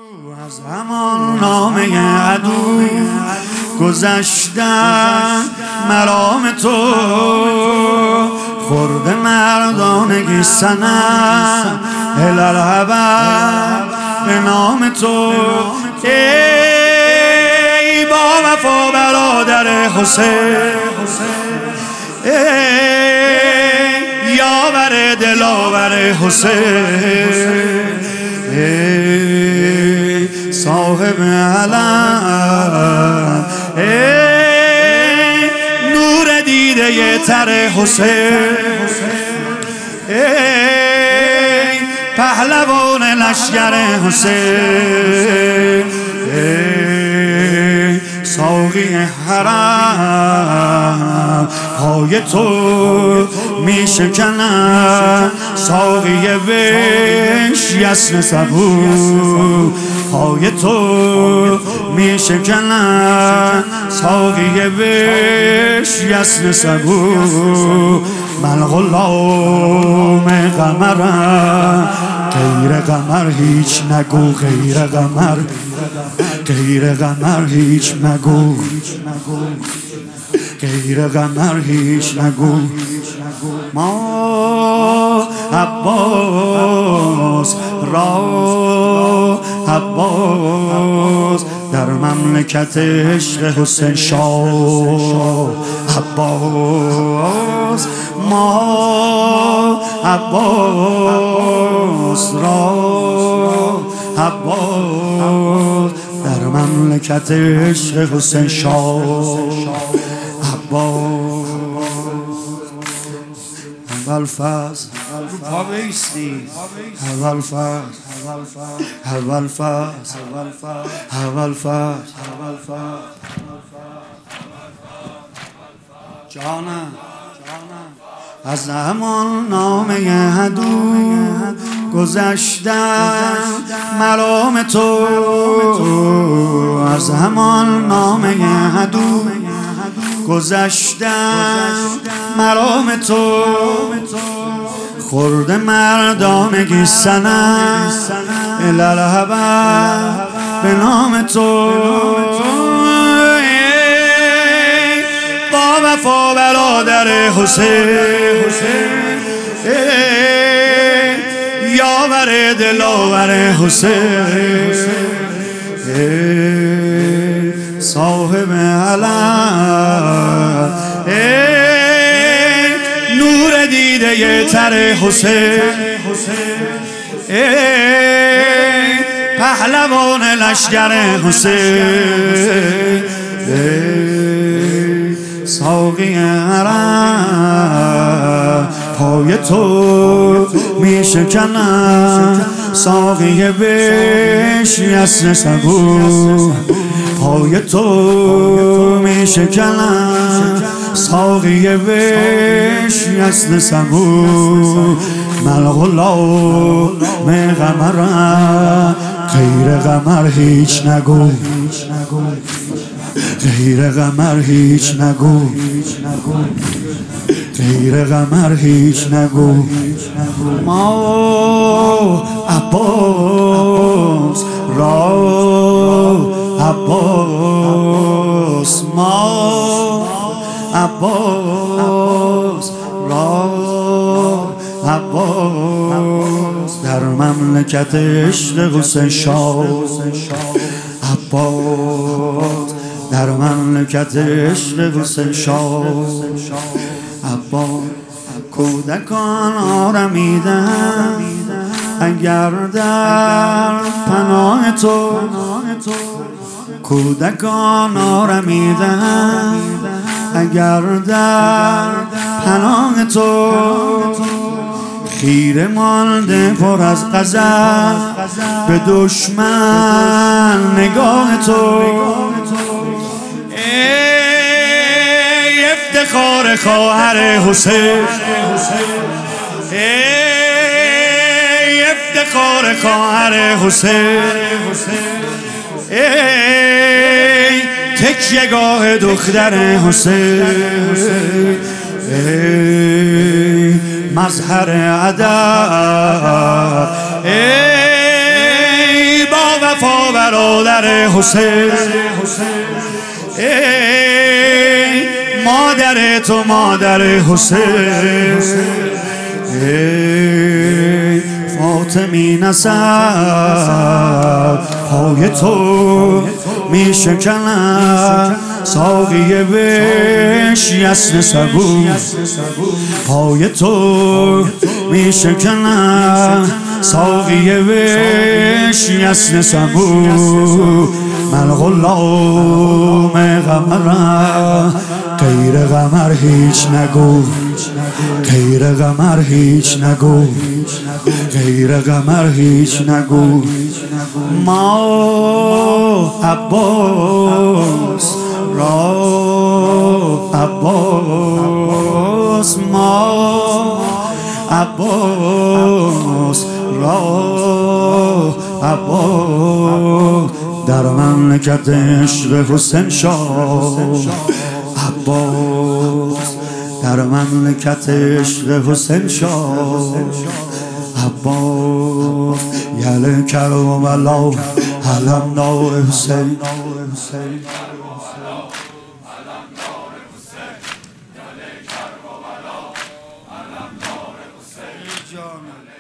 از همان نامه عدو گذشتن مرام تو، خورده مردانگی سنم الالهبر به نام تو. ای با وفا برادر حسین، ای یاور دلاور حسین، ای صاحب علم، ای نور دیده تر حسین، ای پهلوان لشکر حسین، ای ساقی حرم پای تو می شکنم، ساقی وش یسن صبور پای تو می شکنم، ساقی وش یسن صبور. من غلام قمرم، غیر قمر هیچ نگو، غیر قمر، غیر قمر هیچ نگو، غیر قمر هیچ نگو. ما عباس را عباس در مملکت عشق حسین شاه عباس، ما عباس را عباس در مملکت عشق حسین شاه عباس. اول فصل رو پا بیستی، اول فصل، اول فصل، اول فصل، جانم از همان نامه عدو گذشتن مرام تو، از همان نامه عدو گذشتن مرام تو، خورده مردانگی سنم الالهبر به نام تو. با وفا برادر حسین، یاور دلاور حسین، صاحب علم، نور دیده تر حسین، پهلوان لشکر حسین، ساقی حرم پای تو می شکنم، ساقی بش یسن صبور پای تو می شکنم، ساقی بش یسن صبور. من غلام قمرم، غیر قمر هیچ نگو، غیر قمر هیچ نگو، غیر قمر هیچ نگو. ما عباس را عباس، ما عباس را عباس در مملکت عشق حسین شاه عباس، در مملکت عشق حسین شاه عباس. کودکان آرمیدن اگر در پناه تو، کودکان آرمیدن اگر در پناه تو، خیره مانده پر از غضب به دشمن نگاه تو. ای افتخار خواهر حسین، ای افتخار خواهر حسین، ای تکیه‌گاه دختر حسین، ای مظهر ادب، ای با وفا برادر حسین، ای مادر تو مادر حسین، ای فاطمی نسب پای تو می شکنم، ساقی بش یسن سبو پای تو می شکنم، ساقی بش یسن سبو. من غلام قمرم، غیر قمر هیچ نگو، غیر قمر هیچ نگو، غیر قمر هیچ نگو. ما عباس را عباس، ما عباس را عباس، در مملکت عشق حسین شاه عباس، در مملکت عشق حسین شاه عباس. یل کربلا علمدار حسین، علمدار حسین.